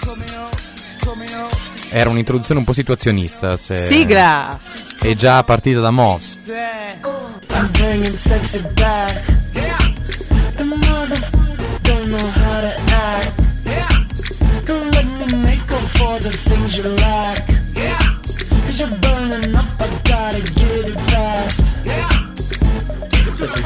Era un'introduzione un po' situazionista. Sigla! È già partita da mo'. I'm bringing sexy back. The mother don't know how to act. Don't let me make up for the things you lack. Cause you're burning up, I gotta get it fast. Listen.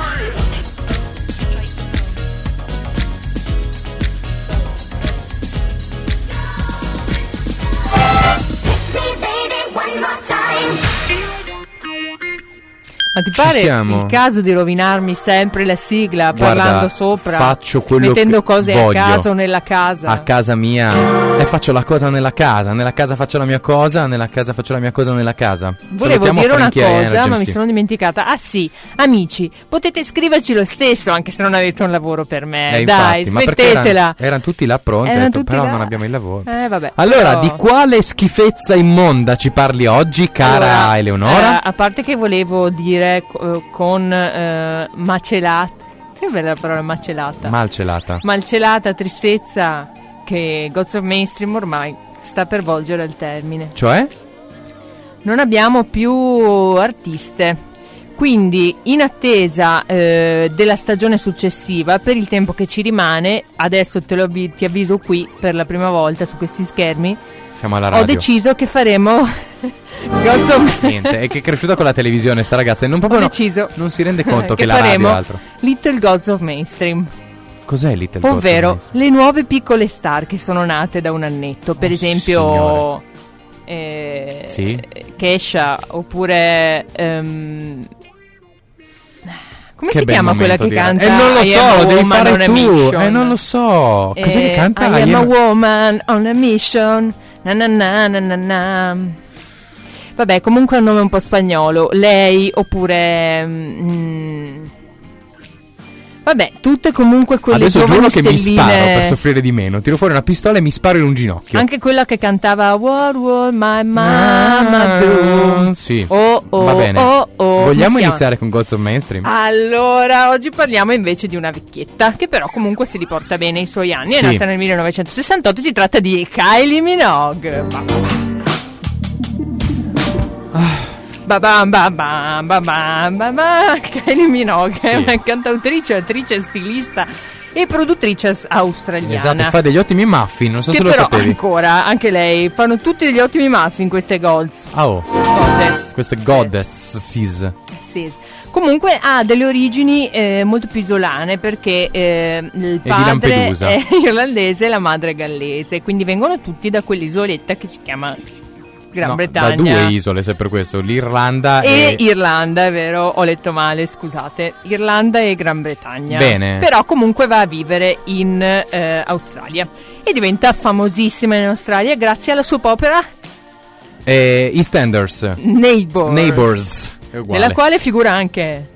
Ma ti pare il caso di rovinarmi sempre la sigla? Guarda, parlando sopra, faccio quello mettendo che cose voglio. a caso nella casa? A casa mia. E faccio la cosa nella casa faccio la mia cosa, nella casa faccio la mia cosa nella casa. Volevo dire una Frankie cosa, Energy, ma mi sì. sono dimenticata. Ah sì, amici, potete scriverci lo stesso anche se non avete un lavoro per me. Dai, infatti, ma perché smettetela. erano tutti là pronti, Erano ho detto, tutti però là. non abbiamo il lavoro. Vabbè, Allora, però- di quale schifezza immonda ci parli oggi, cara Allora, Eleonora? a parte che volevo dire con macelata. Che bella la parola macelata. Malcelata tristezza che Gods of Mainstream ormai sta per volgere al termine. Cioè? Non abbiamo più artiste, quindi in attesa della stagione successiva, per il tempo che ci rimane, adesso ti avviso qui per la prima volta su questi schermi, Siamo alla radio. ho deciso che faremo Gods of Niente, è che è cresciuta con la televisione sta ragazza e non proprio Ho deciso non si rende conto che la faremo radio è altro. Little Gods of Mainstream, Cos'è Little Gods of ovvero Mainstream? le nuove piccole star che sono nate da un annetto, per esempio Sì? Kesha, oppure come Che si bel chiama quella momento che di canta? non lo I am so, a devi woman fare on a tu. mission. Non lo so. Cos'è che canta? I am a woman on a mission. Na na na na na na. Vabbè, comunque è un nome un po' spagnolo. Lei oppure vabbè, tutte comunque quelle Adesso giovani giuro che mi stelline. sparo per soffrire di meno. Tiro fuori una pistola e mi sparo in un ginocchio. Anche quella che cantava What would my mama do? Sì. Oh, oh, Va bene. oh, oh. Vogliamo Come si iniziare con Gods of Mainstream? Allora, oggi parliamo invece di una vecchietta che però comunque si riporta bene ai suoi anni. È Sì. nata nel 1968, si tratta di Kylie Minogue. Babam babam babam babam. Kylie Minogue è Sì. una cantautrice, attrice, stilista e produttrice australiana. Esatto, fa degli ottimi muffin, non so che se lo però sapevi. ancora, anche lei, fanno tutti degli ottimi muffin queste Golds. Ah, oh. Goddess. Queste goddesses. Sì. Comunque ha delle origini molto più isolane perché il di padre Lampedusa. è irlandese e la madre è gallese, quindi vengono tutti da quell'isoletta che si chiama Gran No, Bretagna. da due isole, se per questo, l'Irlanda E Irlanda, è vero, ho letto male, scusate. Irlanda e Gran Bretagna. Bene. Però comunque va a vivere in Australia e diventa famosissima in Australia grazie alla soap opera EastEnders. Neighbours. È uguale. nella quale figura anche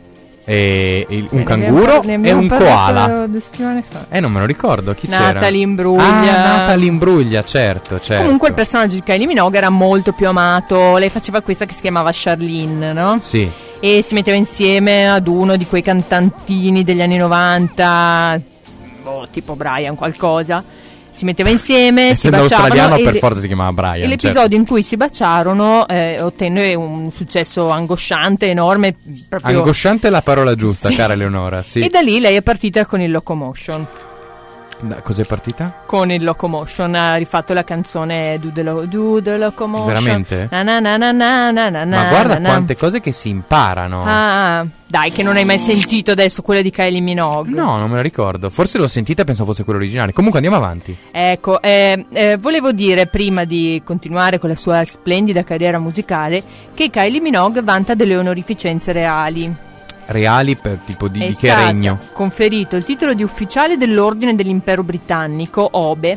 un canguro ne e abbiamo un parlato koala. 2 settimane fa. Non me lo ricordo, chi c'era? Natalie Imbruglia. Natalie Imbruglia, certo. Comunque il personaggio di Kylie Minogue era molto più amato. Lei faceva questa che si chiamava Charlene, no? Sì. E si metteva insieme ad uno di quei cantantini degli anni 90, tipo Brian qualcosa. Si metteva insieme, si Essendo baciavano australiano e per forza si chiamava Brian. e l'episodio certo. in cui si baciarono ottenne un successo angosciante, enorme, proprio. Angosciante è la parola giusta, Sì. cara Eleonora, sì. E da lì lei è partita con il Locomotion. Cos'è partita? Con il Locomotion ha rifatto la canzone Do the Locomotion. Veramente? Na na na na na na na Ma guarda na na. quante cose che si imparano. Ah, dai, che non hai mai sentito adesso quella di Kylie Minogue. No, non me la ricordo. Forse l'ho sentita e penso fosse quella originale. Comunque andiamo avanti. Ecco, volevo dire prima di continuare con la sua splendida carriera musicale che Kylie Minogue vanta delle onorificenze reali. Reali per tipo di È che stato regno? conferito il titolo di ufficiale dell'Ordine dell'Impero Britannico, OBE,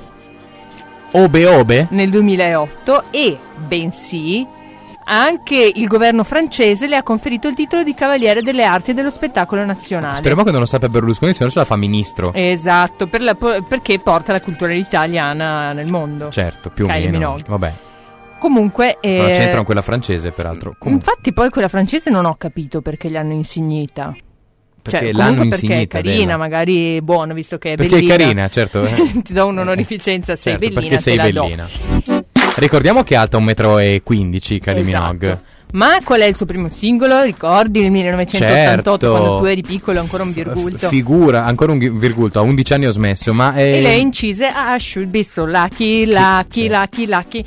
Obe? nel 2008 e, bensì, anche il governo francese le ha conferito il titolo di Cavaliere delle Arti e dello Spettacolo Nazionale. Speriamo che non lo sappia Berlusconi, se no ce la fa ministro. Esatto, perché porta la cultura italiana nel mondo. Certo, più o Kylie meno. Minogue. Vabbè. Comunque Non c'entra con quella francese, peraltro. Comunque. infatti poi quella francese non ho capito perché gli hanno insignita. Perché Cioè, l'hanno comunque perché è insignita, carina, bella. magari buono, visto che è Perché bellina. è carina, certo. Ti do un'onorificenza, sei Certo, bellina, perché sei te la do. bellina. Ricordiamo che è alta 1,15 m, Kylie Minogue. Esatto. Ma qual è il suo primo singolo? Ricordi nel 1988, Certo. quando tu eri piccolo, ancora un virgulto? Figura, ancora un virgulto, a 11 anni ho smesso, ma E lei incise I should be so lucky, lucky, Sì. lucky, lucky.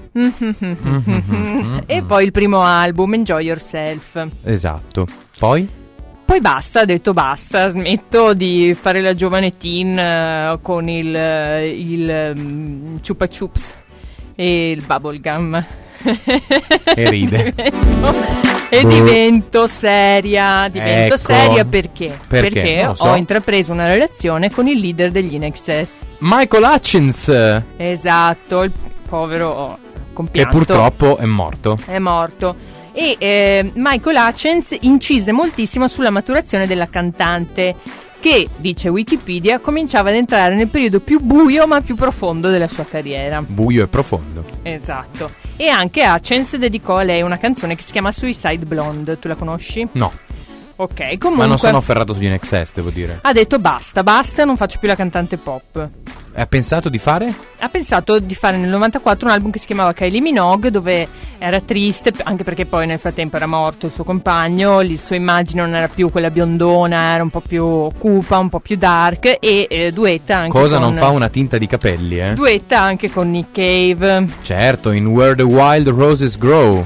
E poi il primo album, Enjoy Yourself. Esatto. Poi? Poi basta, ha detto basta, smetto di fare la giovane teen con il Chupa Chups e il bubblegum. E ride. Divento seria. Ecco. Seria perché? Perché? Perché Non lo so. ho intrapreso una relazione con il leader degli INXS. Michael Hutchins, Esatto, il povero che compianto purtroppo è morto. è morto. E Michael Hutchins incise moltissimo sulla maturazione della cantante, che, dice Wikipedia, cominciava ad entrare nel periodo più buio ma più profondo della sua carriera. Buio e profondo. Esatto. E anche Hutchins dedicò a lei una canzone che si chiama Suicide Blonde. Tu la conosci? No, Ok, ma comunque non sono afferrato sugli NXS, devo dire. ha detto basta, non faccio più la cantante pop. Ha pensato di fare? Ha pensato di fare nel 94 un album che si chiamava Kylie Minogue, dove era triste, anche perché poi nel frattempo era morto il suo compagno, il suo immagine non era più quella biondona, era un po' più cupa, un po' più dark, e duetta anche Cosa con... non fa una tinta di capelli, eh? Duetta anche con Nick Cave. Certo, in Where the Wild Roses Grow.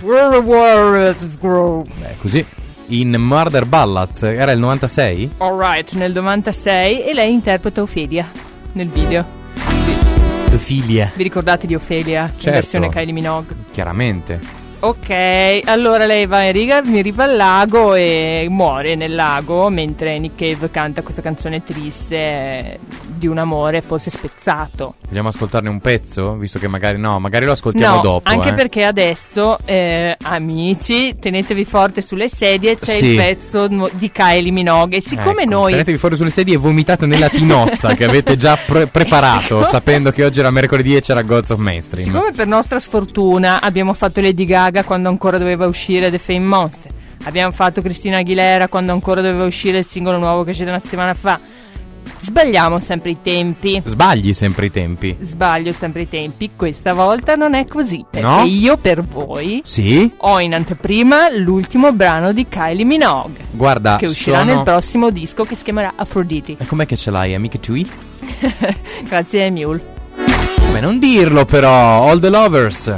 Beh, così. In Murder Ballads, era il 96? Alright, nel 96, e lei interpreta Ophelia nel video. Ophelia. Vi ricordate di Ophelia? Certo. In versione Kylie Minogue. Chiaramente. Ok, allora lei va in riva al lago e muore nel lago mentre Nick Cave canta questa canzone triste di un amore forse spezzato. Vogliamo ascoltarne un pezzo? Visto che magari magari lo ascoltiamo No, dopo. anche perché adesso, amici, tenetevi forte sulle sedie, c'è Sì. il pezzo di Kylie Minogue. E siccome Ecco, noi... tenetevi fuori sulle sedie e vomitate nella tinozza che avete già preparato, Ecco. sapendo che oggi era mercoledì e c'era Gods of Mainstream. Siccome per nostra sfortuna abbiamo fatto Lady Gaga quando ancora doveva uscire The Fame Monster, abbiamo fatto Christina Aguilera quando ancora doveva uscire il singolo nuovo che è uscito una settimana fa, sbagliamo sempre i tempi. Sbagli sempre i tempi. Sbaglio sempre i tempi, questa volta non è così, perché No? io per voi Sì? ho in anteprima l'ultimo brano di Kylie Minogue, Guarda, che uscirà nel prossimo disco, che si chiamerà Aphrodite. E com'è che ce l'hai, amiche tui? Grazie ai Mule. Beh, non dirlo però, All the Lovers.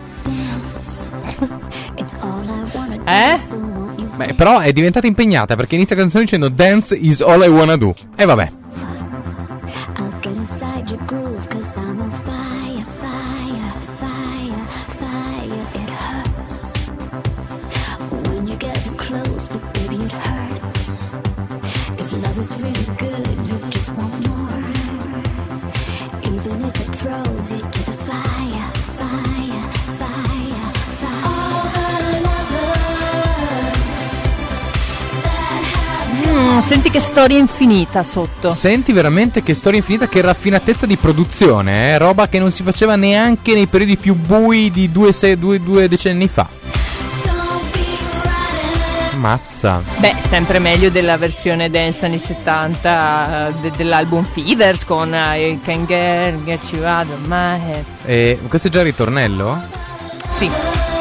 Beh, però è diventata impegnata perché inizia la canzone dicendo Dance is all I wanna do. E vabbè. I'll get inside your groove, 'cause I'm on fire, fire, fire, fire. It hurts when you get too close, but baby it hurts. If love is really good, you just want more. Even if it throws you to the fire, fire, fire, fire. All the lovers that have Senti che storia infinita sotto. Senti veramente che storia infinita, che raffinatezza di produzione, roba che non si faceva neanche nei periodi più bui di due decenni fa. don't be riding. Mazza. Beh, sempre meglio della versione dance anni 70 dell'album Fevers con I Can Get You Out of My Head. E questo è già il ritornello? Sì.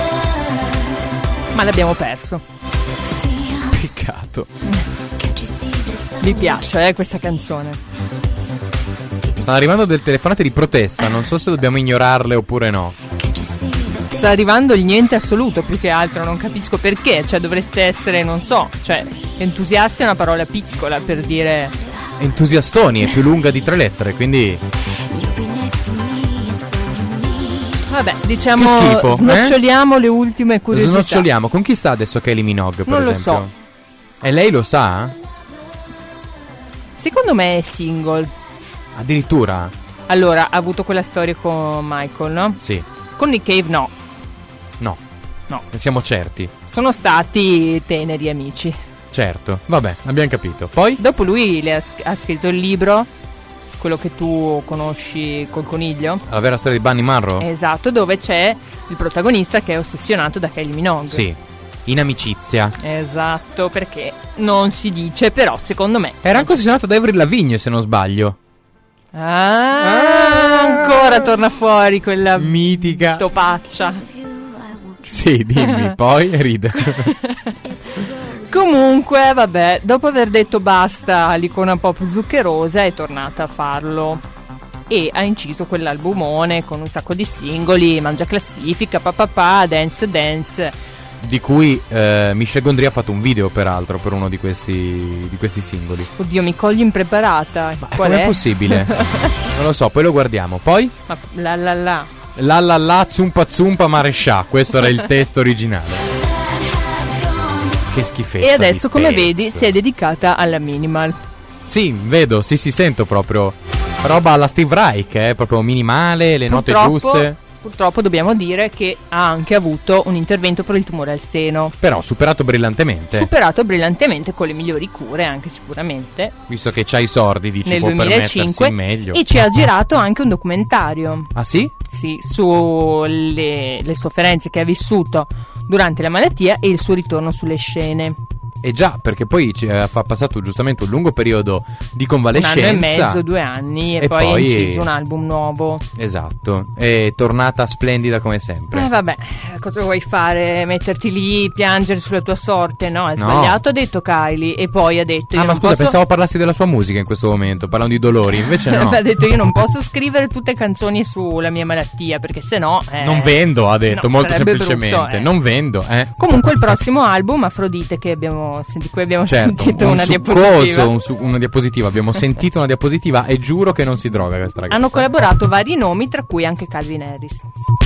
Ma l'abbiamo perso. Peccato. Can't you see this? Mi piace, questa canzone. Stanno arrivando delle telefonate di protesta, non so se dobbiamo ignorarle oppure no. Can't you see the Sta arrivando il niente assoluto, più che altro, non capisco perché. Cioè, dovreste essere, non so, cioè, entusiasti è una parola piccola per dire... Entusiastoni, è più lunga di 3 lettere, quindi... you'll be next to me, it's all you need. Vabbè, diciamo, Che schifo, snoccioliamo le ultime curiosità. Snoccioliamo. Con chi sta adesso Kylie Minogue, per Non lo esempio? so. E lei lo sa? Secondo me è single. Addirittura? Allora, ha avuto quella storia con Michael, no? Sì. Con Nick Cave no. No. No. Ne siamo certi. Sono stati teneri amici. Certo. Vabbè, abbiamo capito. Poi? Dopo lui ha scritto il libro, quello che tu conosci col coniglio. La vera storia di Bunny Munro? Esatto, dove c'è il protagonista che è ossessionato da Kylie Minogue. Sì. In amicizia. Esatto, perché non si dice, però secondo me. Era anche ossessionato da Avril Lavigne, se non sbaglio. Ancora torna fuori quella mitica topaccia. Sì, dimmi, poi ride. Comunque, vabbè, dopo aver detto basta all'icona pop zuccherosa è tornata a farlo e ha inciso quell'albumone con un sacco di singoli, Mangia Classifica, Papà, Dance Dance, di cui Michel Gondry ha fatto un video peraltro per uno di questi singoli. Oddio, mi cogli impreparata. Qual com'è è? possibile? Non lo so, poi lo guardiamo. Poi? Ma la. La zumpa zumpa marescià. Questo era il testo originale. Che schifezza. E adesso, di come pezzo. vedi, si è dedicata alla minimal. Sì, vedo, sì, sento proprio roba alla Steve Reich, proprio minimale, le note giuste. Purtroppo dobbiamo dire che ha anche avuto un intervento per il tumore al seno. Però superato brillantemente. Superato brillantemente con le migliori cure, anche sicuramente. Visto che c'ha i sordi, dici, nel può 2005 permettersi meglio. e ci ha girato anche un documentario. Ah sì? Sì, sulle le sofferenze che ha vissuto durante la malattia e il suo ritorno sulle scene. E già, perché poi fa passato giustamente un lungo periodo di Un convalescenza. anno e mezzo, 2 anni e poi ha inciso un album nuovo. Esatto, è tornata splendida come sempre. Vabbè, cosa vuoi fare? Metterti lì, piangere sulla tua sorte? No, è sbagliato, ha detto Kylie. E poi ha detto io ma non scusa, posso... pensavo parlassi della sua musica in questo momento, parlando di dolori, invece no. Ha detto io non posso scrivere tutte canzoni sulla mia malattia, perché sennò non vendo, ha detto, no, molto sarebbe semplicemente brutto, non vendo, Comunque il prossimo album, Afrodite, che di cui abbiamo certo, sentito un una succoso, diapositiva. una diapositiva, abbiamo sentito una diapositiva e giuro che non si droga questa ragazza. Hanno collaborato vari nomi, tra cui anche Calvin Harris,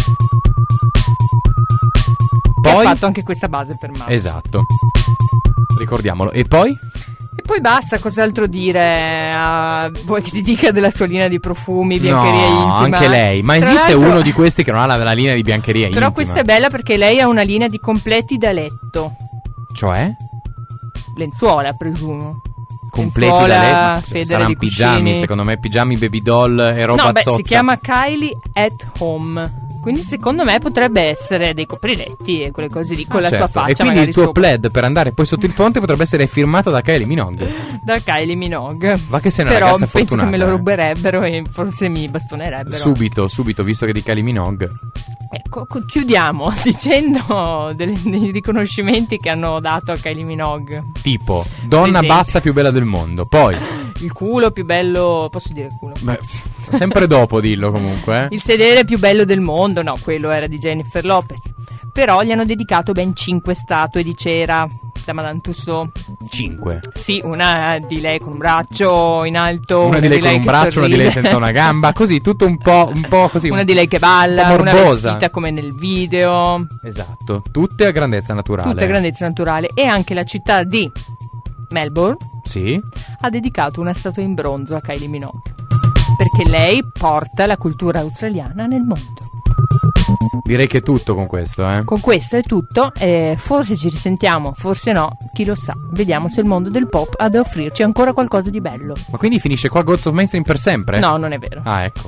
che Poi ha fatto anche questa base per Mars. Esatto, ricordiamolo. E poi? E poi basta, cos'altro dire? Vuoi che ti dica della sua linea di profumi, biancheria intima? Anche lei. Ma Tra esiste l'altro- uno di questi che non ha la linea di biancheria Però intima? questa è bella perché lei ha una linea di completi da letto. Cioè? Lenzuola, presumo. Completi da Lenzuola, letto. federe Saranno di pigiami, cuscini. secondo me, pigiami, baby doll e roba No, beh, zozza. si chiama Kylie at Home. Quindi secondo me potrebbe essere dei copriletti e quelle cose lì con la certo. sua faccia E quindi magari il tuo sopra. plaid per andare poi sotto il ponte potrebbe essere firmato da Kylie Minogue. Da Kylie Minogue. Va che sei una Però ragazza penso fortunata. che me lo ruberebbero e forse mi bastonerebbero. Subito, visto che di Kylie Minogue. Ecco, chiudiamo dicendo dei riconoscimenti che hanno dato a Kylie Minogue. Tipo, donna esempio. bassa più bella del mondo. Poi, Il culo più bello, posso dire culo? beh, sempre dopo dillo comunque. Il sedere più bello del mondo, no, quello era di Jennifer Lopez. Però gli hanno dedicato ben 5 statue di cera da Madame Tussauds. 5. Sì, una di lei con un braccio in alto, Una di lei con un che braccio, una di lei sorride. senza una gamba. Così, tutto un po' così. Una di lei che balla, un po' una morbosa. vestita come nel video. Esatto, tutte a grandezza naturale. Tutta grandezza naturale. E anche la città di Melbourne Sì. ha dedicato una statua in bronzo a Kylie Minogue, perché lei porta la cultura australiana nel mondo. Direi che è tutto con questo, Con questo è tutto, forse ci risentiamo, forse no, chi lo sa. Vediamo se il mondo del pop ha da offrirci ancora qualcosa di bello. Ma quindi finisce qua Gods of Mainstream per sempre? No, non è vero. Ah, ecco.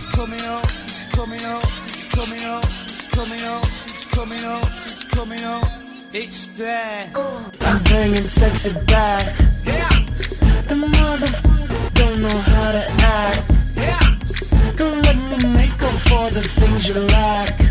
I'm bringing sexy back. The mother don't know how to act. Don't let me make up for the things you lack.